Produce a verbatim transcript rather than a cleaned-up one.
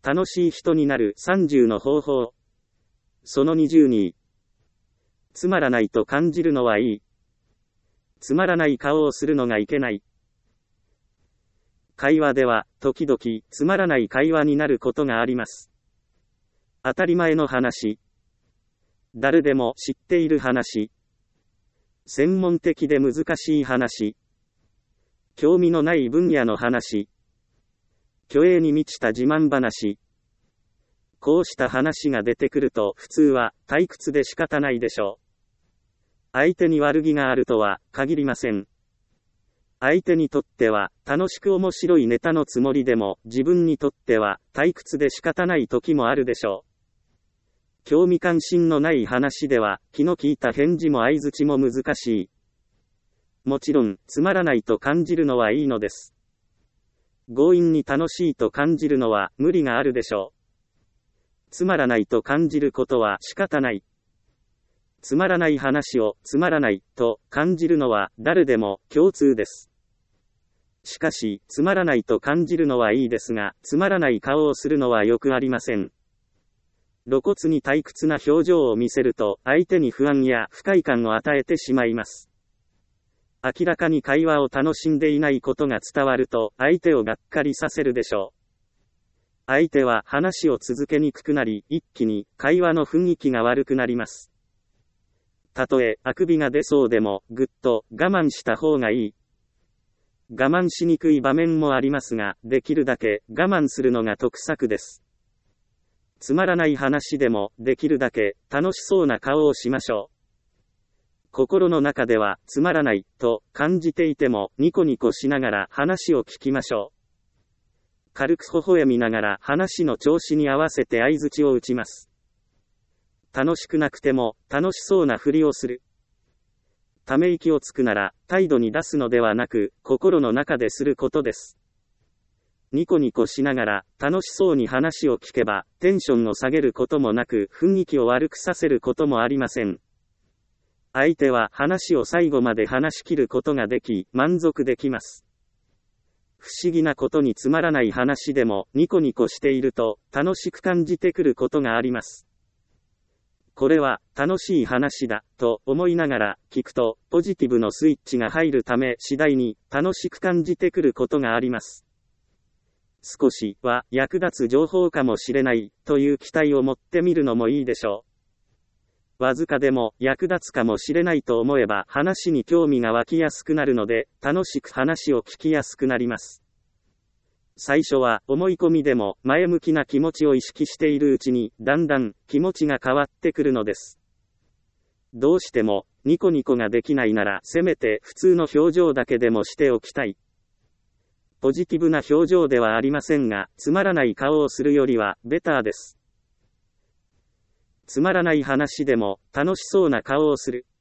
楽しい人になるさんじゅうの方法。そのにじゅうに。つまらないと感じるのはいい。つまらない顔をするのがいけない。会話では、時々、つまらない会話になることがあります。当たり前の話。誰でも知っている話。専門的で難しい話。興味のない分野の話。虚栄に満ちた自慢話。こうした話が出てくると普通は退屈で仕方ないでしょう。相手に悪気があるとは限りません。相手にとっては楽しく面白いネタのつもりでも自分にとっては退屈で仕方ない時もあるでしょう。興味関心のない話では気の利いた返事も相槌も難しい。もちろんつまらないと感じるのはいいのです。強引に楽しいと感じるのは無理があるでしょう。つまらないと感じることは仕方ない。つまらない話をつまらないと感じるのは誰でも共通です。しかし、つまらないと感じるのはいいですが、つまらない顔をするのはよくありません。露骨に退屈な表情を見せると、相手に不安や不快感を与えてしまいます。明らかに会話を楽しんでいないことが伝わると、相手をがっかりさせるでしょう。相手は話を続けにくくなり、一気に会話の雰囲気が悪くなります。たとえ、あくびが出そうでも、ぐっと我慢した方がいい。我慢しにくい場面もありますが、できるだけ我慢するのが得策です。つまらない話でも、できるだけ楽しそうな顔をしましょう。心の中では、つまらないと感じていても、ニコニコしながら話を聞きましょう。軽く微笑みながら話の調子に合わせて相槌を打ちます。楽しくなくても、楽しそうなふりをする。ため息をつくなら、態度に出すのではなく、心の中ですることです。ニコニコしながら、楽しそうに話を聞けば、テンションを下げることもなく、雰囲気を悪くさせることもありません。相手は話を最後まで話し切ることができ、満足できます。不思議なことにつまらない話でも、ニコニコしていると、楽しく感じてくることがあります。これは、楽しい話だ、と思いながら、聞くと、ポジティブのスイッチが入るため、次第に、楽しく感じてくることがあります。少しは、役立つ情報かもしれない、という期待を持ってみるのもいいでしょう。わずかでも、役立つかもしれないと思えば、話に興味が湧きやすくなるので、楽しく話を聞きやすくなります。最初は思い込みでも前向きな気持ちを意識しているうちにだんだん気持ちが変わってくるのです。どうしてもニコニコができないならせめて普通の表情だけでもしておきたい。ポジティブな表情ではありませんが、つまらない顔をするよりはベターです。つまらない話でも楽しそうな顔をする。